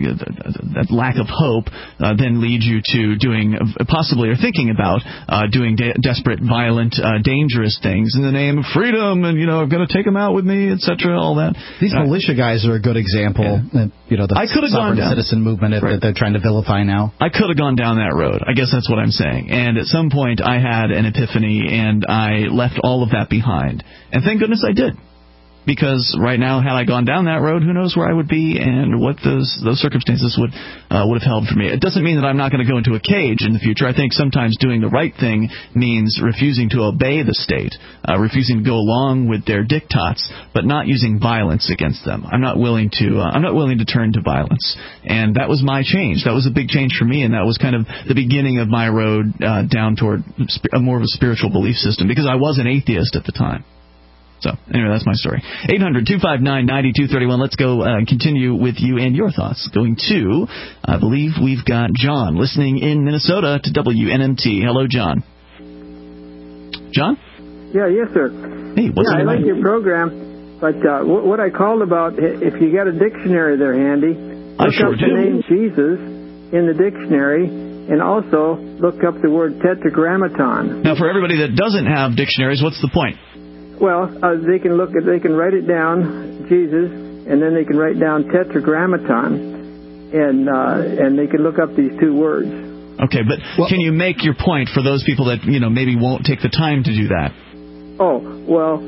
Speaker 1: hope then leads you to doing possibly or thinking about doing desperate, violent, dangerous things in the name of freedom, and I'm going to take them out with me, etc. All that.
Speaker 2: These militia guys are a good example. Yeah. The sovereign citizen movement that they're trying to vilify now.
Speaker 1: I could have gone down that road. I guess that's what I'm saying. And at some point, I had an epiphany, and I left all of that behind. And thank goodness I did. Because right now, had I gone down that road, who knows where I would be and what those circumstances would have held for me. It doesn't mean that I'm not going to go into a cage in the future. I think sometimes doing the right thing means refusing to obey the state, refusing to go along with their diktats, but not using violence against them. I'm not willing to turn to violence, and that was my change. That was a big change for me, and that was kind of the beginning of my road down toward more of a spiritual belief system, because I was an atheist at the time. So, anyway, that's my story. 800-259-9231. Let's go continue with you and your thoughts. Going to, I believe we've got John listening in Minnesota to WNMT. Hello, John. John?
Speaker 19: Yeah, yes, sir.
Speaker 1: Hey, what's
Speaker 19: I like your program, but what I called about, if you got a dictionary there handy, look up the name Jesus in the dictionary, and also look up the word tetragrammaton.
Speaker 1: Now, for everybody that doesn't have dictionaries, what's the point?
Speaker 19: Well, they can write it down, Jesus, and then they can write down tetragrammaton, and they can look up these two words.
Speaker 1: Okay, but can you make your point for those people that maybe won't take the time to do that?
Speaker 19: Oh, well,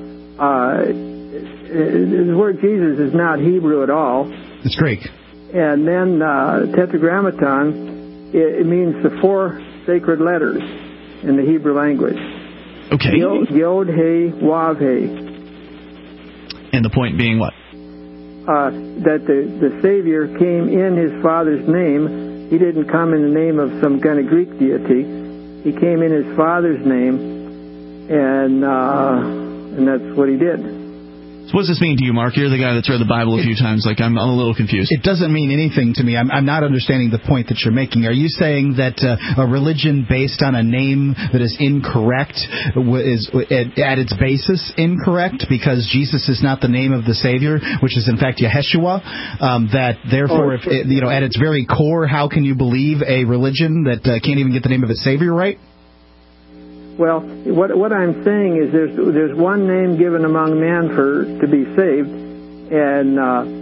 Speaker 19: the word Jesus is not Hebrew at all.
Speaker 2: It's Greek.
Speaker 19: And then tetragrammaton, it means the four sacred letters in the Hebrew language.
Speaker 1: Okay.
Speaker 19: Yod, He, Wav, He.
Speaker 1: And the point being what?
Speaker 19: That the Savior came in His Father's name. He didn't come in the name of some kind of Greek deity. He came in His Father's name, and that's what He did.
Speaker 1: So what does this mean to you, Mark? You're the guy that's read the Bible a few times. Like, I'm a little confused.
Speaker 2: It doesn't mean anything to me. I'm not understanding the point that you're making. Are you saying that a religion based on a name that is incorrect is at its basis incorrect because Jesus is not the name of the Savior, which is in fact Yeshua? That therefore, at its very core, how can you believe a religion that can't even get the name of its Savior right?
Speaker 19: Well, what I'm saying is there's one name given among men to be saved, and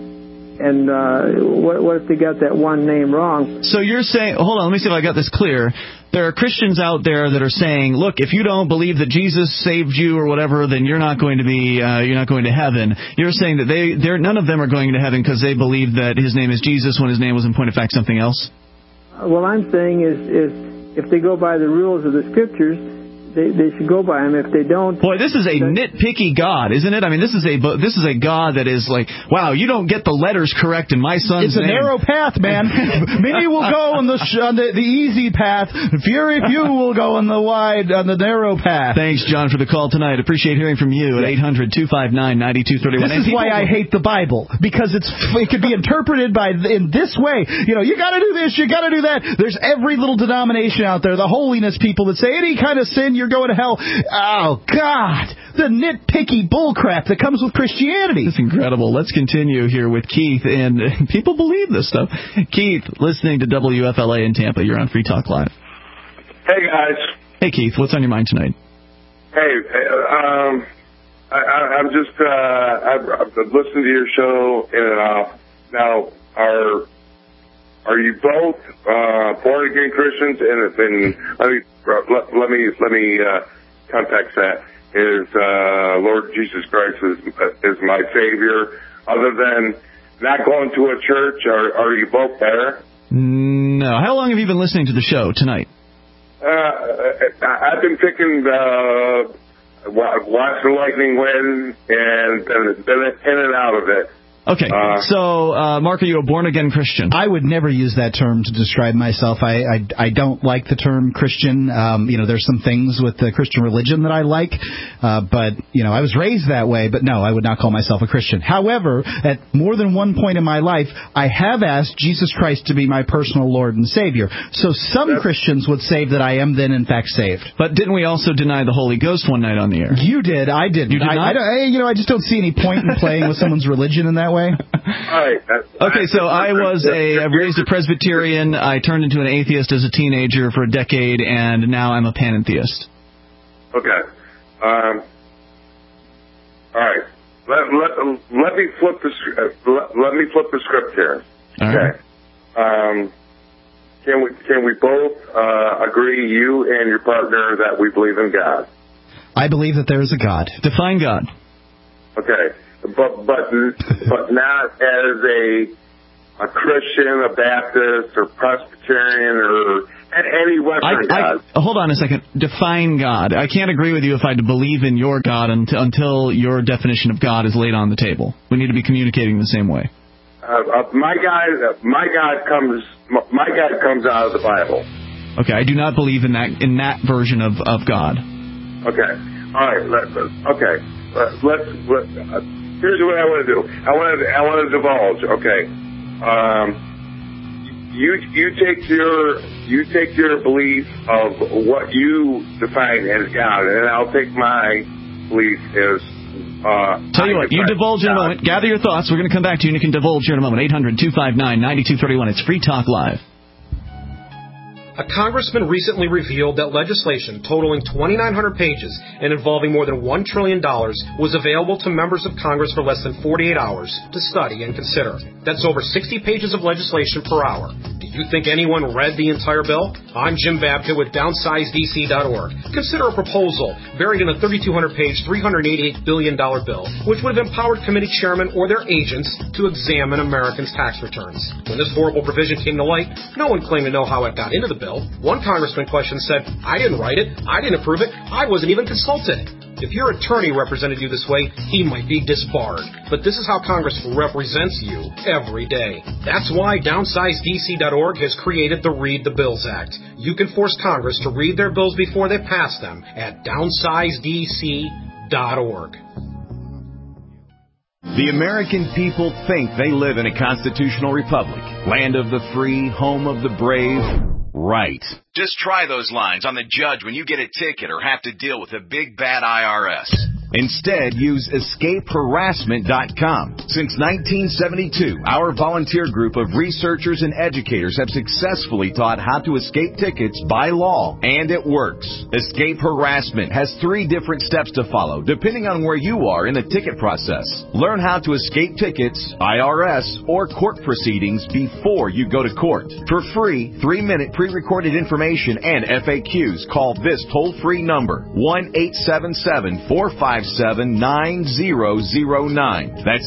Speaker 19: what if they got that one name wrong?
Speaker 1: So you're saying, hold on, let me see if I got this clear. There are Christians out there that are saying, look, if you don't believe that Jesus saved you or whatever, then you're not going to heaven. You're saying that none of them are going to heaven because they believe that His name is Jesus when His name was in point of fact something else?
Speaker 19: What I'm saying is if they go by the rules of the Scriptures, they should go by them. If they don't,
Speaker 1: boy, this is a nitpicky God, isn't it? I mean, this is a God that is like, wow, you don't get the letters correct in my son's name.
Speaker 2: It's a narrow path, man. Many will go on the easy path. Very few will go on the narrow path.
Speaker 1: Thanks, John, for the call tonight. Appreciate hearing from you at 800-259-9231.
Speaker 2: This is why I hate the Bible, because it could be interpreted in this way. You got to do this, you got to do that. There's every little denomination out there, the holiness people that say any kind of sin, you're going to hell. Oh, God. The nitpicky bullcrap that comes with Christianity.
Speaker 1: It's incredible. Let's continue here with Keith. And people believe this stuff. Keith, listening to WFLA in Tampa. You're on Free Talk Live.
Speaker 20: Hey, guys.
Speaker 1: Hey, Keith. What's on your mind tonight?
Speaker 20: Hey, I'm just, I've listened to your show, and now Are you both born again Christians? And let me context that. Is Lord Jesus Christ is my Savior? Other than not going to a church, are you both there?
Speaker 1: No. How long have you been listening to the show tonight?
Speaker 20: I've been picking Watch the Lightning Win and been in and out of it.
Speaker 1: Okay, so, Mark, are you a born-again Christian?
Speaker 2: I would never use that term to describe myself. I don't like the term Christian. There's some things with the Christian religion that I like, but, I was raised that way, but no, I would not call myself a Christian. However, at more than one point in my life, I have asked Jesus Christ to be my personal Lord and Savior. So some Christians would say that I am then, in fact, saved.
Speaker 1: But didn't we also deny the Holy Ghost one night on the air?
Speaker 2: You did. I didn't.
Speaker 1: You did not?
Speaker 2: I just don't see any point in playing with someone's religion in that way.
Speaker 20: All right.
Speaker 1: Okay, so I was raised a Presbyterian. I turned into an atheist as a teenager for a decade, and now I'm a panentheist.
Speaker 20: Okay. All right. Let me flip the script here. Okay.
Speaker 1: Right.
Speaker 20: Can we both agree, you and your partner, that we believe in God?
Speaker 2: I believe that there is a God.
Speaker 1: Define God.
Speaker 20: Okay. But not as a Christian, a Baptist, or Presbyterian, or any Western God.
Speaker 1: Hold on a second. Define God. I can't agree with you if I believe in your God until your definition of God is laid on the table. We need to be communicating the same way.
Speaker 20: My God comes out of the Bible.
Speaker 1: Okay, I do not believe in that version of God.
Speaker 20: Okay. All right. Let's here's what I want to do. I want to divulge. Okay. You take your belief of what you define as God, and I'll take my belief as.
Speaker 1: Tell you what, you divulge in a moment. Gather your thoughts. We're going to come back to you, and you can divulge here in a moment. 800-259-9231. It's Free Talk Live.
Speaker 21: A congressman recently revealed that legislation totaling 2,900 pages and involving more than $1 trillion was available to members of Congress for less than 48 hours to study and consider. That's over 60 pages of legislation per hour. Do you think anyone read the entire bill? I'm Jim Babka with DownsizeDC.org. Consider a proposal buried in a 3,200-page, $388 billion bill, which would have empowered committee chairmen or their agents to examine Americans' tax returns. When this horrible provision came to light, no one claimed to know how it got into the bill. One congressman questioned said, I didn't write it, I didn't approve it, I wasn't even consulted. If your attorney represented you this way, he might be disbarred. But this is how Congress represents you every day. That's why DownsizeDC.org has created the Read the Bills Act. You can force Congress to read their bills before they pass them at DownsizeDC.org.
Speaker 12: The American people think they live in a constitutional republic, land of the free, home of the brave. Right. Just try those lines on the judge when you get a ticket or have to deal with a big bad IRS. Instead, use EscapeHarassment.com. Since 1972, our volunteer group of researchers and educators have successfully taught how to escape tickets by law, and it works. Escape Harassment has 3 different steps to follow, depending on where you are in the ticket process. Learn how to escape tickets, IRS, or court proceedings before you go to court. For free, 3-minute pre-recorded information and FAQs, call this toll-free number, 1-877-457-9009. That's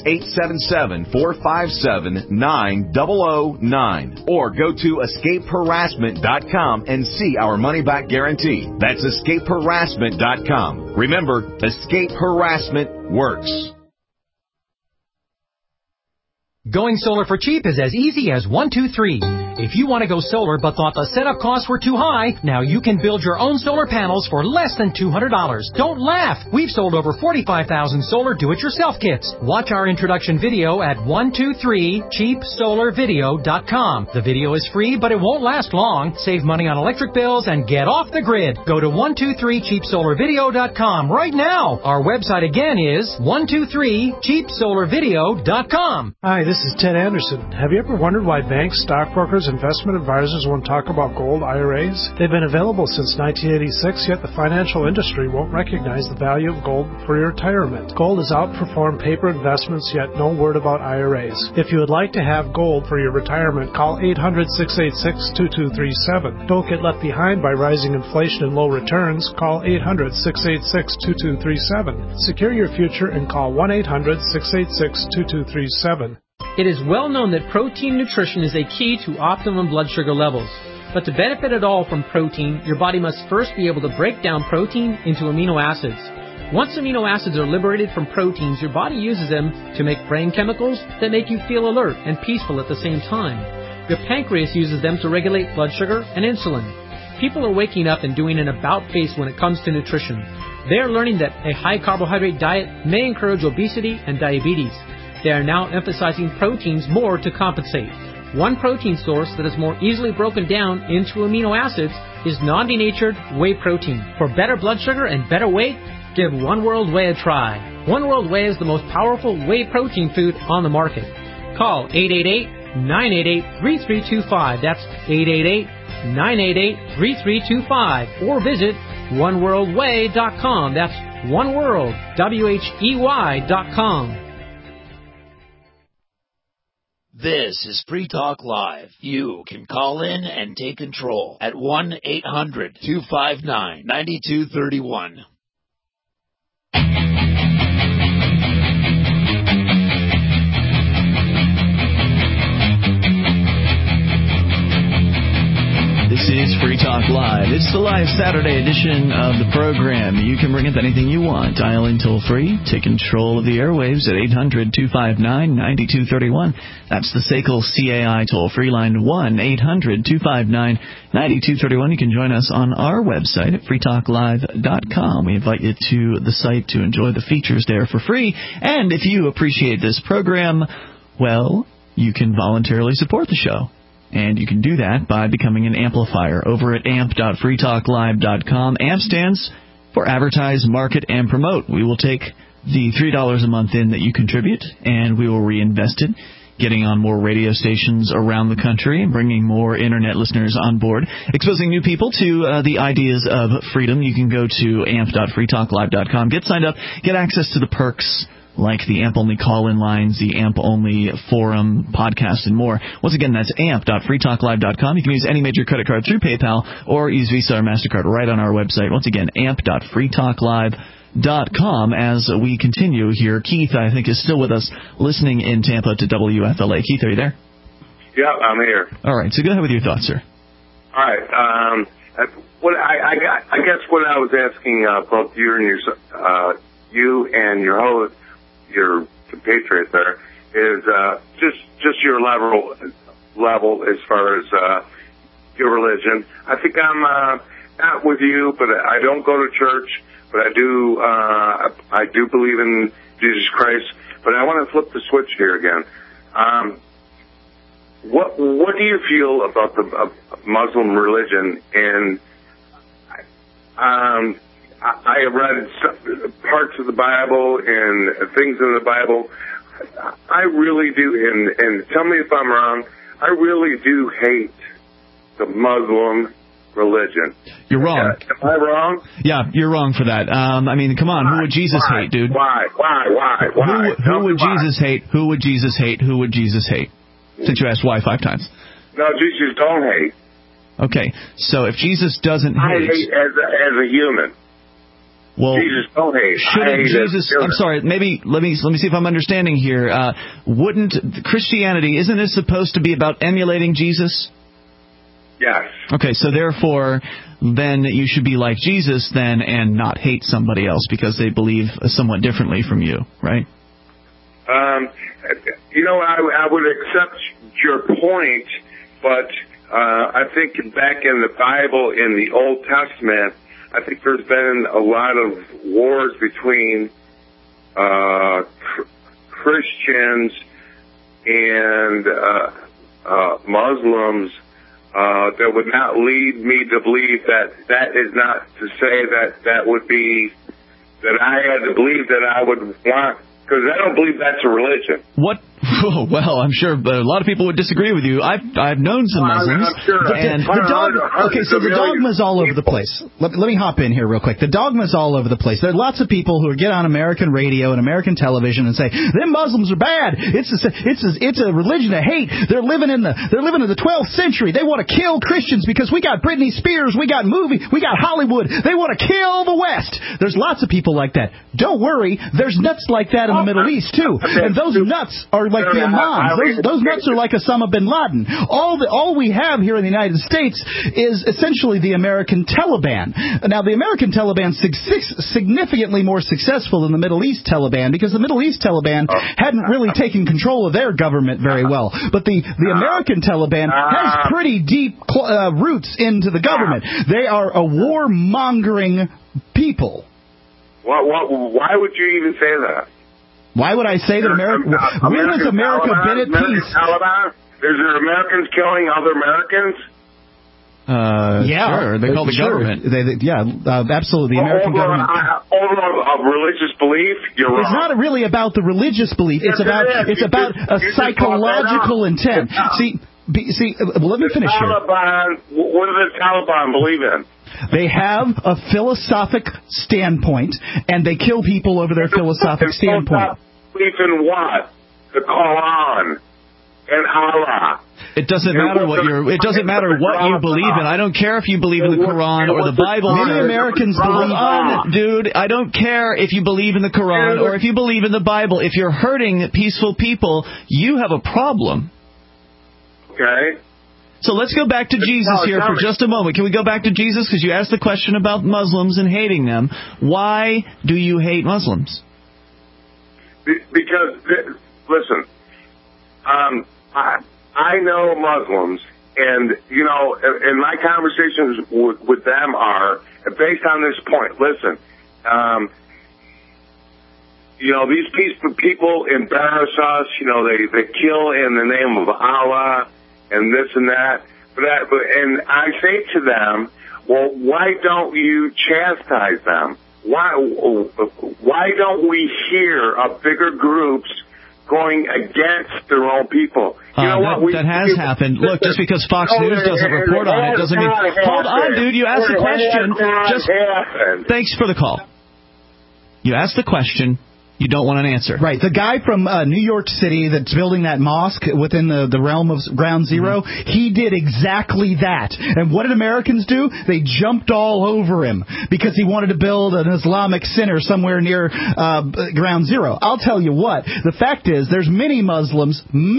Speaker 12: 877-457-9009. Or go to EscapeHarassment.com and see our money-back guarantee. That's EscapeHarassment.com. Remember, Escape Harassment works.
Speaker 22: Going solar for cheap is as easy as 1, 2, 3. If you want to go solar but thought the setup costs were too high, now you can build your own solar panels for less than $200. Don't laugh! We've sold over 45,000 solar do-it-yourself kits. Watch our introduction video at 123cheapsolarvideo.com. The video is free, but it won't last long. Save money on electric bills and get off the grid. Go to 123cheapsolarvideo.com right now. Our website again is 123cheapsolarvideo.com.
Speaker 23: Hi, this
Speaker 3: is Ted Anderson. Have you ever wondered why banks, stockbrokers, investment advisors won't talk about gold IRAs? They've been available since 1986, yet the financial industry won't recognize the value of gold for your retirement. Gold has outperformed paper investments, yet no word about IRAs. If you would like to have gold for your retirement, call 800-686-2237. Don't get left behind by rising inflation and low returns. Call 800-686-2237. Secure your future and call 1-800-686-2237.
Speaker 4: It is well known that protein nutrition is a key to optimum blood sugar levels. But to benefit at all from protein, your body must first be able to break down protein into amino acids. Once amino acids are liberated from proteins, your body uses them to make brain chemicals that make you feel alert and peaceful at the same time. Your pancreas uses them to regulate blood sugar and insulin. People are waking up and doing an about face when it comes to nutrition. They are learning that a high-carbohydrate diet may encourage obesity and diabetes. They are now emphasizing proteins more to compensate. One protein source that is more easily broken down into amino acids is non-denatured whey protein. For better blood sugar and better weight, give One World Whey a try. One World Whey is the most powerful whey protein food on the market. Call 888-988-3325. That's 888-988-3325. Or visit OneWorldWhey.com. That's OneWorld, WHEY.com.
Speaker 9: This is Free Talk Live. You can call in and take control at 1-800-259-9231.
Speaker 1: This is Free Talk Live. It's the live Saturday edition of the program. You can bring up anything you want. Dial in toll-free. Take control of the airwaves at 800-259-9231. That's the SACL CAI toll-free line, 1-800-259-9231. You can join us on our website at freetalklive.com. We invite you to the site to enjoy the features there for free. And if you appreciate this program, well, you can voluntarily support the show. And you can do that by becoming an amplifier over at amp.freetalklive.com. AMP stands for Advertise, Market, and Promote. We will take the $3 a month in that you contribute, and we will reinvest it, getting on more radio stations around the country and bringing more Internet listeners on board, exposing new people to the ideas of freedom. You can go to amp.freetalklive.com, get signed up, get access to the perks like the AMP-only call-in lines, the AMP-only forum, podcast, and more. Once again, that's amp.freetalklive.com. You can use any major credit card through PayPal or use Visa or MasterCard right on our website. Once again, amp.freetalklive.com. As we continue here, Keith, I think, is still with us listening in Tampa to WFLA. Keith, are you there?
Speaker 20: Yeah, I'm here.
Speaker 1: All right, so go ahead with your thoughts, sir.
Speaker 20: All right. I guess what I was asking both you and your host, your compatriot there, is just your level as far as your religion. I think I'm not with you, but I don't go to church, but I do believe in Jesus Christ. But I want to flip the switch here again. What do you feel about the Muslim religion? And I have read parts of the Bible and things in the Bible. I really do, and tell me if I'm wrong, I really do hate the Muslim religion.
Speaker 1: You're wrong.
Speaker 20: Am I wrong?
Speaker 1: Yeah, you're wrong for that. I mean, come on, who would Jesus hate, dude?
Speaker 20: Why?
Speaker 1: Who would Jesus hate? Who would Jesus hate? Who would Jesus hate? Since you asked why 5 times.
Speaker 20: No, Jesus don't hate.
Speaker 1: Okay, so if Jesus doesn't hate...
Speaker 20: I hate as a human.
Speaker 1: Well,
Speaker 20: Jesus don't hate.
Speaker 1: Shouldn't Jesus... I'm sorry, maybe let me see if I'm understanding here. Wouldn't Christianity, isn't it supposed to be about emulating Jesus?
Speaker 20: Yes.
Speaker 1: Okay, so therefore, then you should be like Jesus then and not hate somebody else because they believe somewhat differently from you, right?
Speaker 20: I would accept your point, but I think back in the Bible, in the Old Testament, I think there's been a lot of wars between Christians and Muslims that would not lead me to believe that is not to say that would be that I had to believe that I would want, because I don't believe that's a religion.
Speaker 1: Oh, well, I'm sure a lot of people would disagree with you. I've known some Muslims.
Speaker 2: I'm sure. So the dogma's all over the place. Let me hop in here real quick. The dogma's all over the place. There are lots of people who get on American radio and American television and say, them Muslims are bad. It's a religion of hate. They're living in the 12th century. They want to kill Christians because we got Britney Spears, we got Hollywood. They want to kill the West. There's lots of people like that. Don't worry, there's nuts like that in the Middle East too. And those nuts are like the imams. Those nuts are like Osama bin Laden. All we have here in the United States is essentially the American Taliban. Now, the American Taliban is significantly more successful than the Middle East Taliban because the Middle East Taliban hadn't really taken control of their government very well. But the American Taliban has pretty deep roots into the government. They are a warmongering people.
Speaker 20: Why would you even say that?
Speaker 2: Why would I say that America? When has America been at peace?
Speaker 20: There's Americans killing other Americans?
Speaker 1: Sure. They call the government.
Speaker 2: Absolutely. The American government.
Speaker 20: Of religious belief? You're wrong.
Speaker 2: It's not really about the religious belief. It's about a psychological intent. See, let me finish here.
Speaker 20: What do the Taliban believe in?
Speaker 2: They have a philosophic standpoint, and they kill people over their philosophic standpoint.
Speaker 20: Belief in what? The Quran and Allah.
Speaker 1: It doesn't matter what you believe in. I don't care if you believe in the Quran or the Bible.
Speaker 2: Many Americans believe
Speaker 1: dude, I don't care if you believe in the Quran or if you believe in the Bible. If you're hurting peaceful people, you have a problem.
Speaker 20: Okay.
Speaker 1: So let's go back to Jesus here for just a moment. Can we go back to Jesus? Because you asked the question about Muslims and hating them. Why do you hate Muslims?
Speaker 20: Because, listen, I know Muslims, and, and my conversations with them are based on this point. Listen, these peaceful people embarrass us. They kill in the name of Allah and this and that. And I say to them, well, why don't you chastise them? Why don't we hear of bigger groups going against their own people? You know what?
Speaker 1: That has happened. Look, just because Fox News doesn't report on it doesn't mean... Hold on, dude. You asked the question. Thanks for the call. You asked the question. You don't want an answer.
Speaker 2: Right. The guy from New York City that's building that mosque within the realm of Ground Zero, he did exactly that. And what did Americans do? They jumped all over him because he wanted to build an Islamic center somewhere near Ground Zero. I'll tell you what. The fact is, there's many Muslims,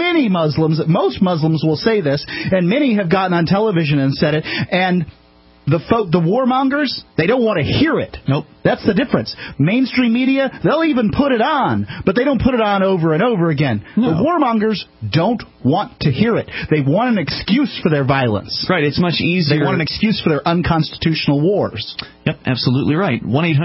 Speaker 2: most Muslims will say this, and many have gotten on television and said it, and the warmongers, they don't want to hear it.
Speaker 1: Nope.
Speaker 2: That's the difference. Mainstream media, they'll even put it on, but they don't put it on over and over again. No. The warmongers don't want to hear it. They want an excuse for their violence.
Speaker 1: Right, it's much easier.
Speaker 2: They want an excuse for their unconstitutional wars.
Speaker 1: Yep, absolutely right.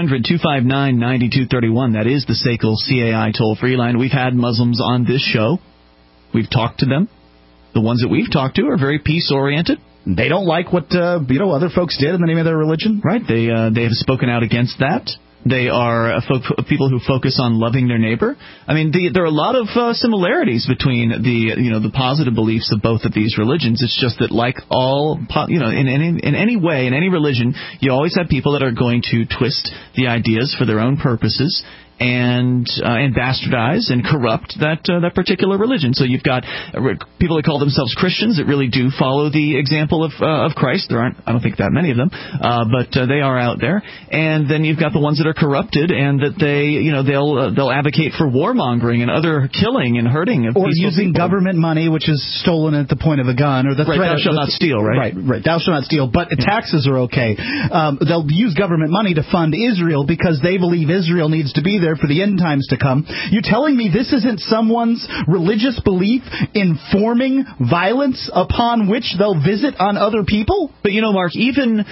Speaker 1: 1-800-259-9231. That is the SACL CAI toll-free line. We've had Muslims on this show. We've talked to them. The ones that we've talked to are very peace-oriented.
Speaker 2: They don't like what other folks did in the name of their religion.
Speaker 1: Right. They have spoken out against that. They are people who focus on loving their neighbor. I mean, there are a lot of similarities between the positive beliefs of both of these religions. It's just that, like all in any way, in any religion, you always have people that are going to twist the ideas for their own purposes and bastardize and corrupt that particular religion. So you've got people that call themselves Christians that really do follow the example of Christ. There aren't, I don't think, that many of them, but they are out there. And then you've got the ones that are corrupted and that they'll advocate for warmongering and other killing and hurting of
Speaker 2: or using
Speaker 1: people.
Speaker 2: Government money, which is stolen at the point of a gun, or the
Speaker 1: right,
Speaker 2: threat.
Speaker 1: Thou shalt not steal. Right.
Speaker 2: Thou shalt not steal. But taxes are okay. They'll use government money to fund Israel because they believe Israel needs to be there for the end times to come. You're telling me this isn't someone's religious belief informing violence upon which they'll visit on other people?
Speaker 1: But Mark, even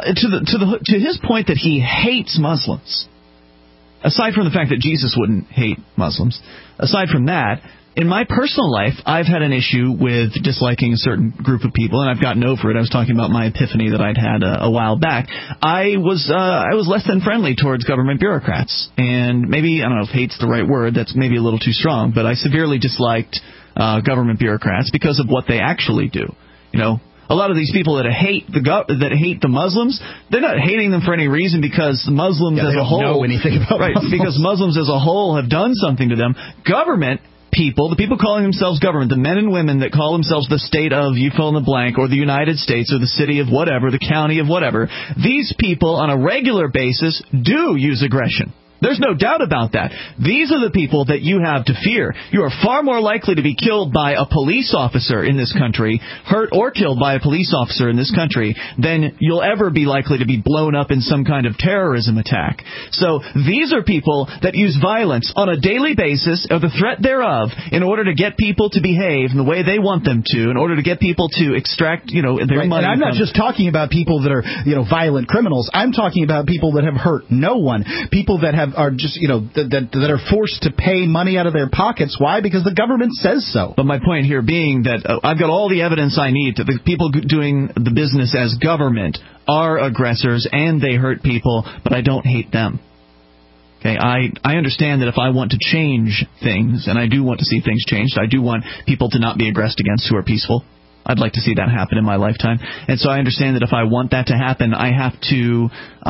Speaker 1: to his point that he hates Muslims, aside from the fact that Jesus wouldn't hate Muslims, aside from that, in my personal life, I've had an issue with disliking a certain group of people, and I've gotten over it. I was talking about my epiphany that I'd had a while back. I was less than friendly towards government bureaucrats, and maybe, I don't know if hate's the right word, that's maybe a little too strong, but I severely disliked government bureaucrats because of what they actually do. You know, a lot of these people that hate the Muslims, they're not hating them for any reason because Muslims as a whole
Speaker 2: don't know anything about Muslims.
Speaker 1: Because Muslims as a whole have done something to them. Government people, the people calling themselves government, the men and women that call themselves the state of, you fill in the blank, or the United States, or the city of whatever, the county of whatever, these people on a regular basis do use aggression. There's no doubt about that. These are the people that you have to fear. You are far more likely to be killed by a police officer in this country, hurt or killed by a police officer in this country, than you'll ever be likely to be blown up in some kind of terrorism attack. So these are people that use violence on a daily basis, or the threat thereof, in order to get people to behave in the way they want them to, in order to get people to extract, their money.
Speaker 2: And I'm not just talking about people that are, violent criminals. I'm talking about people that have hurt no one. People that are just, that are forced to pay money out of their pockets. Why? Because the government says so.
Speaker 1: But my point here being that I've got all the evidence I need that the people doing the business as government are aggressors and they hurt people, but I don't hate them. Okay, I understand that if I want to change things, and I do want to see things changed, I do want people to not be aggressed against who are peaceful. I'd like to see that happen in my lifetime. And so I understand that if I want that to happen, I have to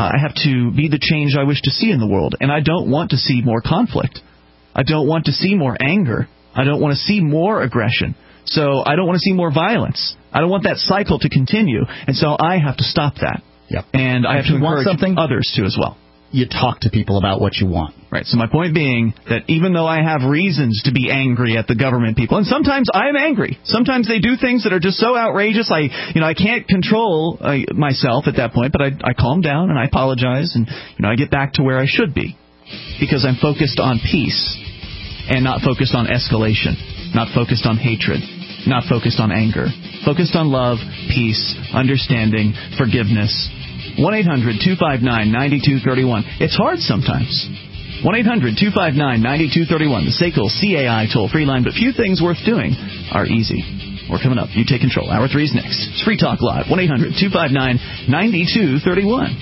Speaker 1: be the change I wish to see in the world. And I don't want to see more conflict. I don't want to see more anger. I don't want to see more aggression. So I don't want to see more violence. I don't want that cycle to continue. And so I have to stop that.
Speaker 2: Yep.
Speaker 1: And I have to encourage others to as well.
Speaker 2: You talk to people about what you want.
Speaker 1: Right. So my point being that even though I have reasons to be angry at the government people, and sometimes I am angry. Sometimes they do things that are just so outrageous. I can't control myself at that point, but I calm down and I apologize and I get back to where I should be because I'm focused on peace and not focused on escalation, not focused on hatred, not focused on anger, focused on love, peace, understanding, forgiveness. 1-800-259-9231. It's hard sometimes. 1-800-259-9231. The SACL CAI toll-free line, but few things worth doing are easy. We're coming up. You take control. Hour 3 is next. It's Free Talk Live. 1-800-259-9231.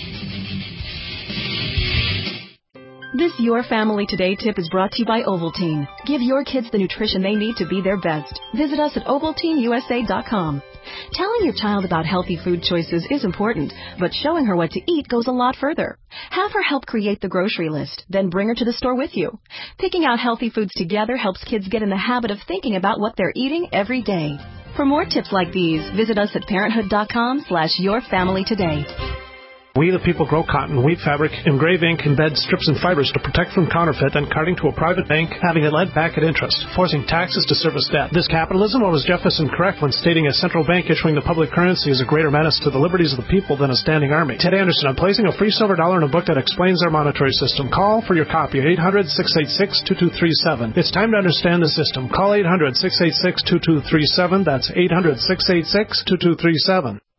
Speaker 5: This Your Family Today tip is brought to you by Ovaltine. Give your kids the nutrition they need to be their best. Visit us at OvaltineUSA.com. Telling your child about healthy food choices is important, but showing her what to eat goes a lot further. Have her help create the grocery list, then bring her to the store with you. Picking out healthy foods together helps kids get in the habit of thinking about what they're eating every day. For more tips like these, visit us at parenthood.com/yourfamilytoday.
Speaker 3: We the people grow cotton, weave fabric, engrave ink, embed strips and fibers to protect from counterfeit, then carting to a private bank, having it lent back at interest, forcing taxes to service debt. This capitalism, or was Jefferson correct when stating a central bank issuing the public currency is a greater menace to the liberties of the people than a standing army? Ted Anderson, I'm placing a free silver dollar in a book that explains our monetary system. Call for your copy at 800-686-2237. It's time to understand the system. Call 800-686-2237. That's 800-686-2237.